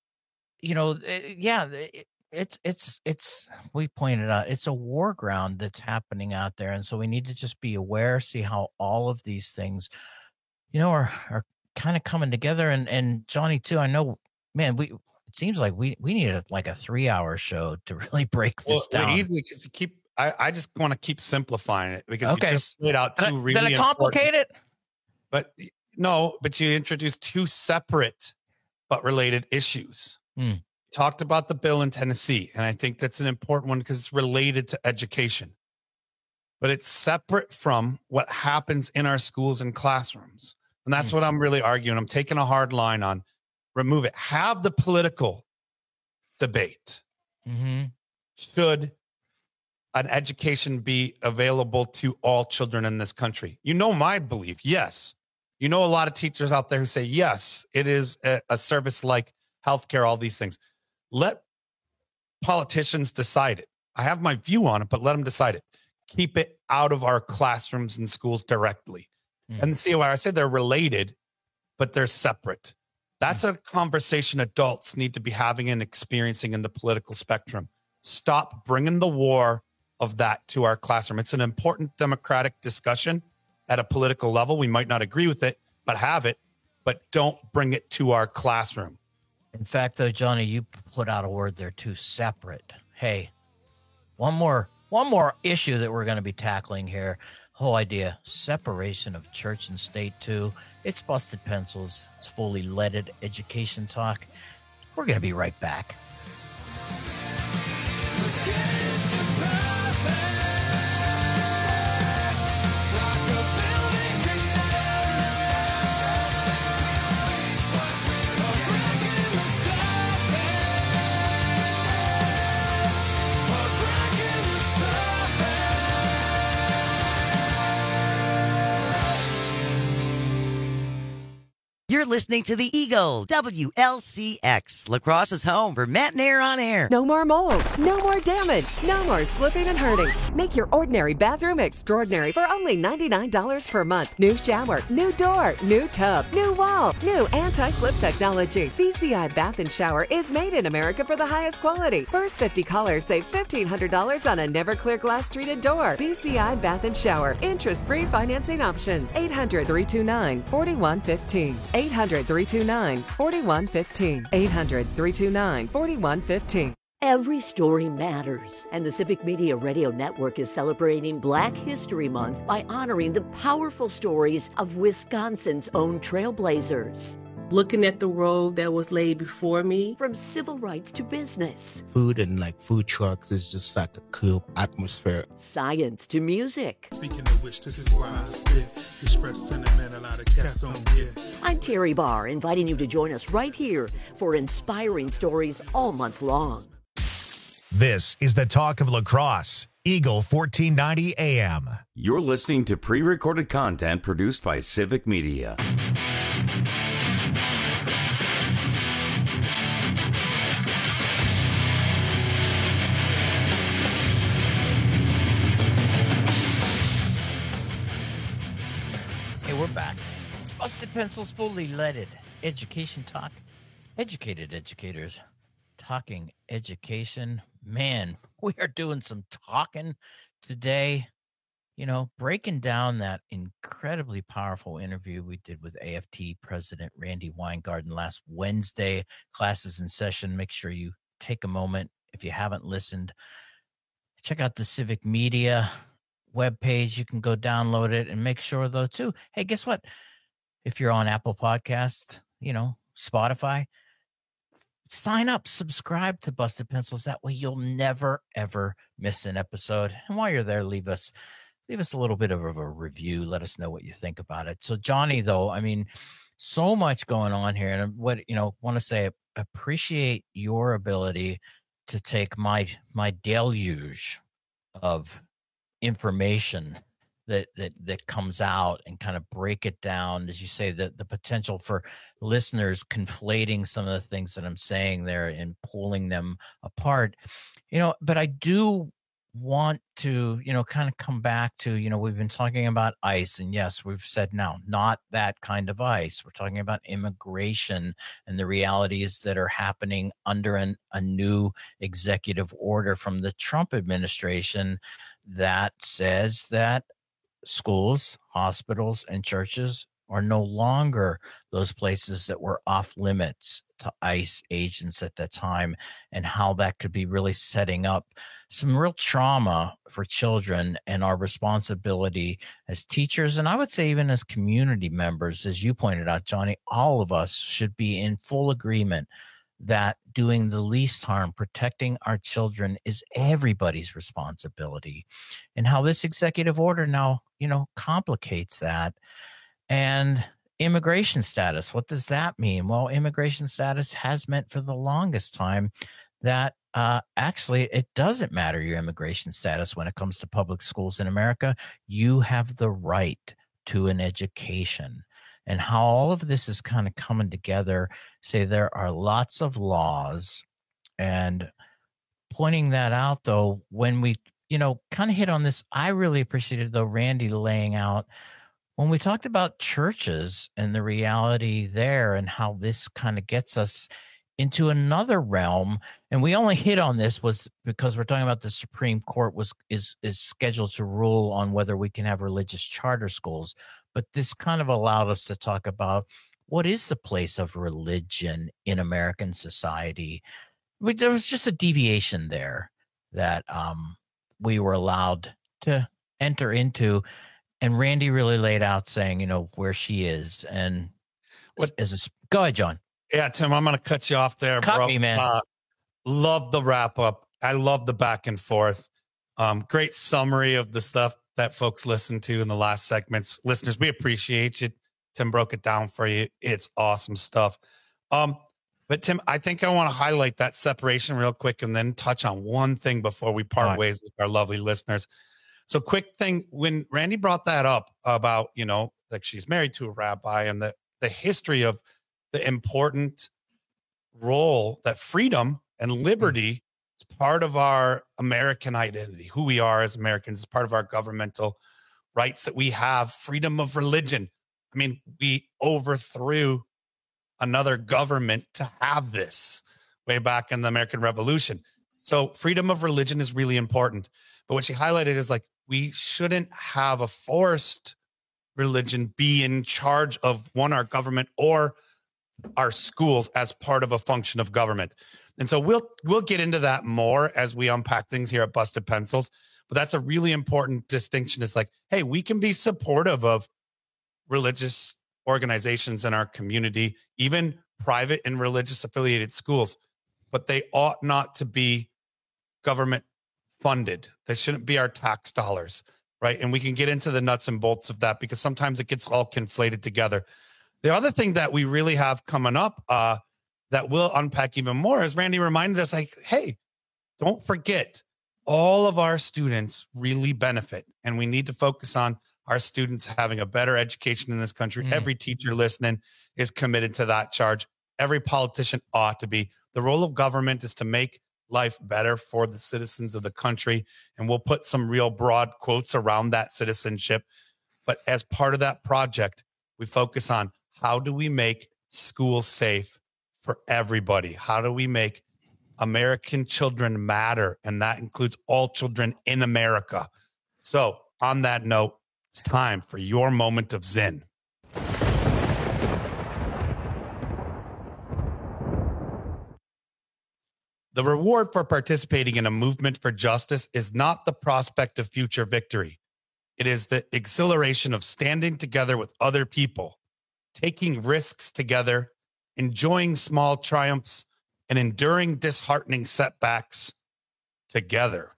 it's we pointed out, it's a war ground that's happening out there. And so we need to just be aware, see how all of these things, are kind of coming together. And Johnny too, I know, man, it seems like we need a 3-hour show to really break this down. Easily, because I just want to keep simplifying it, because you just laid out two really Did I complicate it? But no, but you introduced two separate but related issues. Talked about the bill in Tennessee, and I think that's an important one because it's related to education. But it's separate from what happens in our schools and classrooms. And that's what I'm really arguing. I'm taking a hard line on remove it. Have the political debate. Should an education be available to all children in this country? My belief, yes. A lot of teachers out there who say, yes, it is a service like healthcare, all these things. Let politicians decide it. I have my view on it, but let them decide it. Keep it out of our classrooms and schools directly. And see why I say they're related, but they're separate. That's a conversation adults need to be having and experiencing in the political spectrum. Stop bringing the war of that to our classroom. It's an important democratic discussion at a political level. We might not agree with it, but have it, but don't bring it to our classroom. In fact, though, Johnny, you put out a word there too, separate. Hey, one more issue that we're going to be tackling here. Whole idea, separation of church and state too. It's busted pencils. It's fully leaded education talk. We're going to be right back. You're listening to the Eagle, WLCX, La Crosse's home for Matt and Air on Air. No more mold, no more damage, no more slipping and hurting. Make your ordinary bathroom extraordinary for only $99 per month. New shower, new door, new tub, new wall, new anti-slip technology. BCI Bath and Shower is made in America for the highest quality. First 50 callers save $1,500 on a never clear glass treated door. BCI Bath and Shower. Interest-free financing options. 800-329-4115. 800-329-4115. 800-329-4115. Every story matters, and the Civic Media Radio Network is celebrating Black History Month by honoring the powerful stories of Wisconsin's own trailblazers. Looking at the road that was laid before me. From civil rights to business. Food and food trucks is just like a cool atmosphere. Science to music. Speaking of which, this is why I spit. Express sentiment a lot of cats don't get. I'm Terry Barr, inviting you to join us right here for inspiring stories all month long. This is the Talk of La Crosse, Eagle 1490 AM. You're listening to pre-recorded content produced by Civic Media. We're back. It's Busted Pencils, fully leaded education talk. Educated educators talking education. Man, we are doing some talking today. You know, breaking down that incredibly powerful interview we did with AFT President Randi Weingarten last Wednesday. Classes in session. Make sure you take a moment. If you haven't listened, check out the Civic Media webpage. You can go download it, and make sure though too, hey, guess what? If you're on Apple Podcast, Spotify, sign up, subscribe to Busted Pencils. That way you'll never ever miss an episode. And while you're there, leave us a little bit of a review. Let us know what you think about it. So Johnny, though, so much going on here, and want to say, appreciate your ability to take my deluge of information that comes out and kind of break it down, as you say, the potential for listeners conflating some of the things that I'm saying there and pulling them apart, but I do want to, kind of come back to, we've been talking about ICE, and yes, we've said now, not that kind of ICE. We're talking about immigration and the realities that are happening under a new executive order from the Trump administration that says that schools, hospitals, and churches are no longer those places that were off limits to ICE agents at that time, and how that could be really setting up some real trauma for children, and our responsibility as teachers, and I would say even as community members, as you pointed out, Johnny, all of us should be in full agreement that doing the least harm, protecting our children, is everybody's responsibility, and how this executive order now, complicates that. And immigration status, what does that mean? Well, immigration status has meant for the longest time that actually it doesn't matter your immigration status when it comes to public schools in America. You have the right to an education. And how all of this is kind of coming together, say there are lots of laws, and pointing that out, though, when we, kind of hit on this, I really appreciated, though, Randi laying out when we talked about churches and the reality there, and how this kind of gets us into another realm. And we only hit on this was because we're talking about the Supreme Court is scheduled to rule on whether we can have religious charter schools. But this kind of allowed us to talk about what is the place of religion in American society. There was just a deviation there that we were allowed to enter into. And Randi really laid out saying, where she is. And go ahead, John. Yeah, Tim, I'm going to cut you off there, Cut bro. me, man. Love the wrap up. I love the back and forth. Great summary of the stuff that folks listened to in the last segments. Listeners, we appreciate you. Tim broke it down for you. It's awesome stuff. But Tim, I think I want to highlight that separation real quick, and then touch on one thing before we part ways with our lovely listeners. So quick thing, when Randi brought that up about, like she's married to a rabbi, and that the history of the important role that freedom and liberty is part of our American identity, who we are as Americans, is part of our governmental rights that we have. Freedom of religion. I mean, we overthrew another government to have this way back in the American Revolution. So freedom of religion is really important. But what she highlighted is like, we shouldn't have a forced religion be in charge of our government or our schools as part of a function of government. And so we'll get into that more as we unpack things here at Busted Pencils. But that's a really important distinction. It's like, hey, we can be supportive of religious organizations in our community, even private and religious affiliated schools, but they ought not to be government funded. They shouldn't be our tax dollars, right? And we can get into the nuts and bolts of that because sometimes it gets all conflated together. The other thing that we really have coming up that we'll unpack even more is Randy reminded us like, hey, don't forget, all of our students really benefit, and we need to focus on our students having a better education in this country. Every teacher listening is committed to that charge. Every politician ought to be. The role of government is to make life better for the citizens of the country. And we'll put some real broad quotes around that citizenship. But as part of that project, we focus on how do we make schools safe for everybody? How do we make American children matter? And that includes all children in America. So on that note, it's time for your moment of Zen. The reward for participating in a movement for justice is not the prospect of future victory. It is the exhilaration of standing together with other people, taking risks together, enjoying small triumphs, and enduring disheartening setbacks together.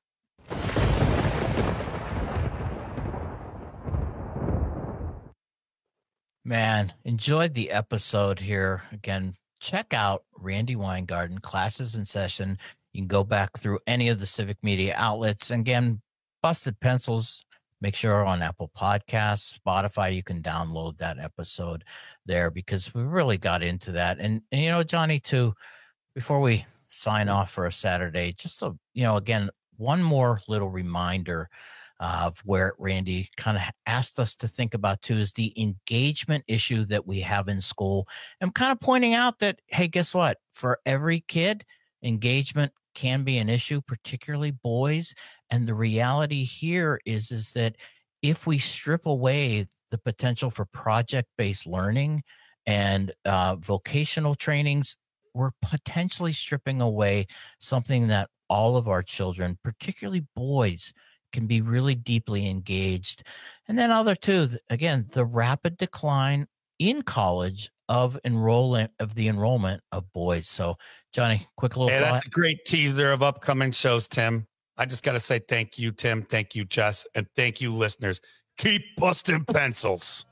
Man, enjoyed the episode here. Again, check out Randy Weingarten, Classes in Session. You can go back through any of the civic media outlets. And again, Busted Pencils, make sure on Apple Podcasts, Spotify, you can download that episode there because we really got into that. And you know, Johnny, too, before we sign off for a Saturday, just so, you know, again, one more little reminder of where Randy kind of asked us to think about too is the engagement issue that we have in school. I'm kind of pointing out that, hey, guess what? For every kid, engagement can be an issue, particularly boys. And the reality here is that if we strip away the potential for project-based learning and vocational trainings, we're potentially stripping away something that all of our children, particularly boys, can be really deeply engaged. And then other two, again, the rapid decline in college of the enrollment of boys. So, Johnny, quick little thought. That's a great teaser of upcoming shows, Tim. I just got to say thank you, Tim. Thank you, Jess. And thank you, listeners. Keep busting pencils.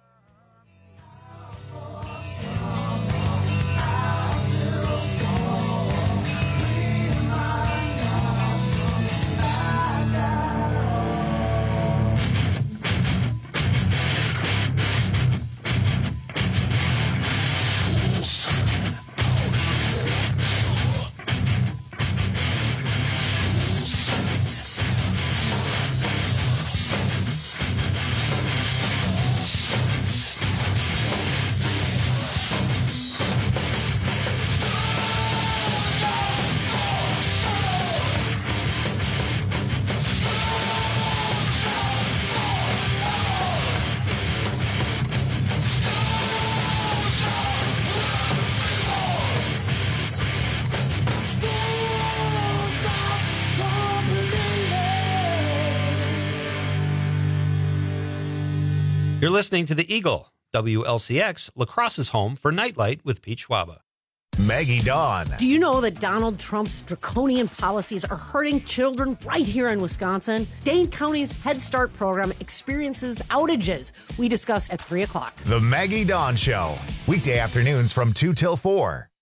You're listening to The Eagle, WLCX, La Crosse's home for Nightlight with Pete Schwaba. Maggie Dawn. Do you know that Donald Trump's draconian policies are hurting children right here in Wisconsin? Dane County's Head Start program experiences outages. We discuss at 3 o'clock. The Maggie Dawn Show. Weekday afternoons from 2 till 4.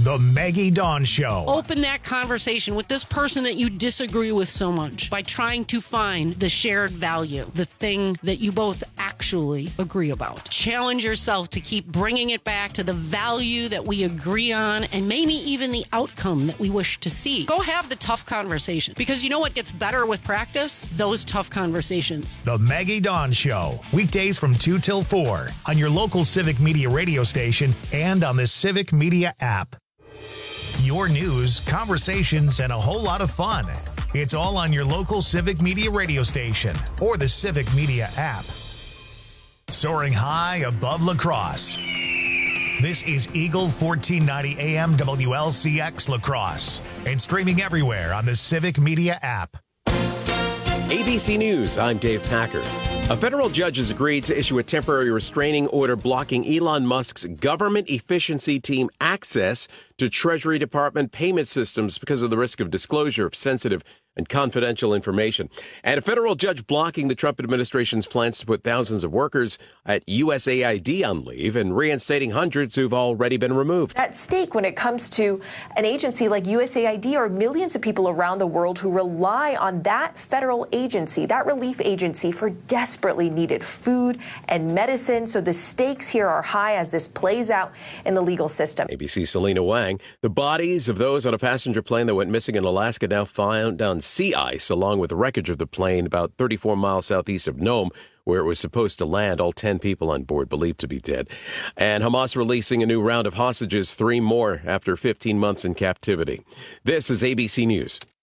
The Maggie Dawn Show. Open that conversation with this person that you disagree with so much by trying to find the shared value, the thing that you both actually agree about. Challenge yourself to keep bringing it back to the value that we agree on and maybe even the outcome that we wish to see. Go have the tough conversation, because you know what gets better with practice? Those tough conversations. The Maggie Dawn Show. Weekdays from 2 till 4 on your local Civic Media radio station and on the Civic Media app. Your news, conversations, and a whole lot of fun. It's all on your local Civic Media radio station or the Civic Media app. Soaring high above La Crosse. This is Eagle 1490 AM WLCX La Crosse and streaming everywhere on the Civic Media app. ABC News, I'm Dave Packer. A federal judge has agreed to issue a temporary restraining order blocking Elon Musk's government efficiency team access to Treasury Department payment systems because of the risk of disclosure of sensitive and confidential information. And a federal judge blocking the Trump administration's plans to put thousands of workers at USAID on leave and reinstating hundreds who've already been removed. At stake when it comes to an agency like USAID are millions of people around the world who rely on that federal agency, that relief agency, for desperately needed food and medicine. So the stakes here are high as this plays out in the legal system. ABC's Selena Wang. The bodies of those on a passenger plane that went missing in Alaska now found on sea ice, along with the wreckage of the plane about 34 miles southeast of Nome, where it was supposed to land. All 10 people on board believed to be dead. And Hamas releasing a new round of hostages, 3 more after 15 months in captivity. This is ABC News.